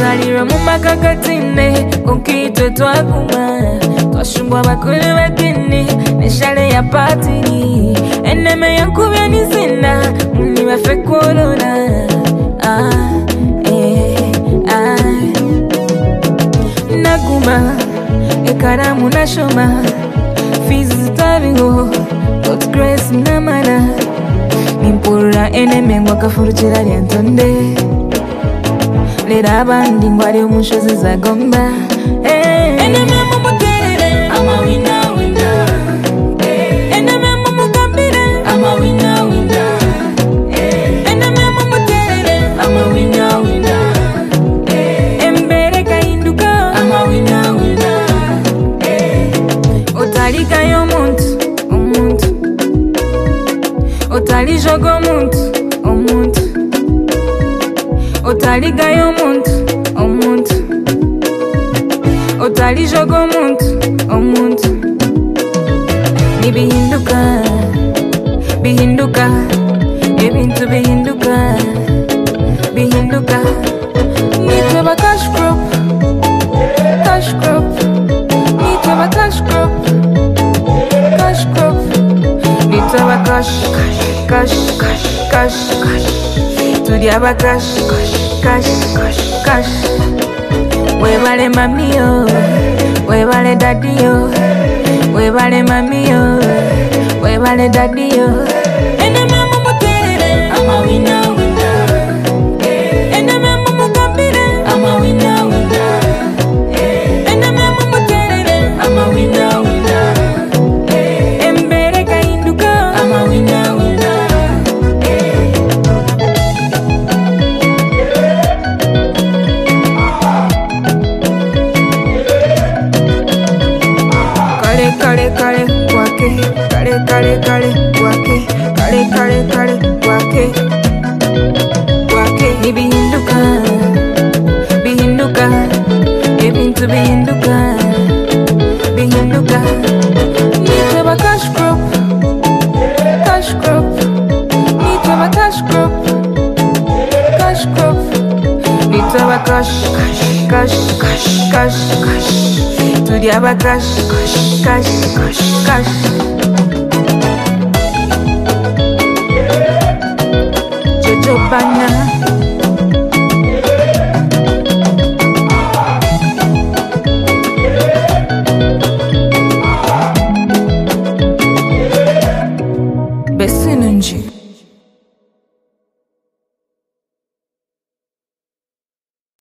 Tusalira mu makakatine Kunkito twaguma Twashumbwa bakulu bakini Neshale ya patini Eneme yankubya nizina Muni bafe kuluna Naguma Ekaramu na shoma Fizi zitabiho God's grace namana Nimpura eneme mwakafurujira lyantonde Lera abandi ngwari umushozi zagomba Eneme mumuterere ama wina wina Eneme mumugambire ama wina wina Eneme mumuterere ama wina wina Embere kahinduka ama wina wina Otalika y'omuntu omuntu Otalijoga omuntu omuntu Otaliga y'omuntu omuntu Otalijoga omuntu omuntu Nibihinduka bihinduka Ebintu bihinduka bihinduka Nitweba cash crop cash crop Nitweba cash crop cash crop Nitweba cash cash cash cash cash Tudiaba cash cash cash Webale mamiyo Webale dadiyo Webale mamiyo Webale dadiyo Eneme mumuterere ama wina wina Eneme mumugambire ama wina wina Eneme mumuterere ama wina wina Embere kahinduka ama wina wina Kale kale wake kale kale kale wake kale kale kale wake wake Nibihinduka bihinduka Ebintu bihinduka bihinduka Nitweba cash crop cash crop Nitweba cash crop cash crop Nitweba cash cash cash cash cash Tudiaba cash cash cash Jojo bana Besinunji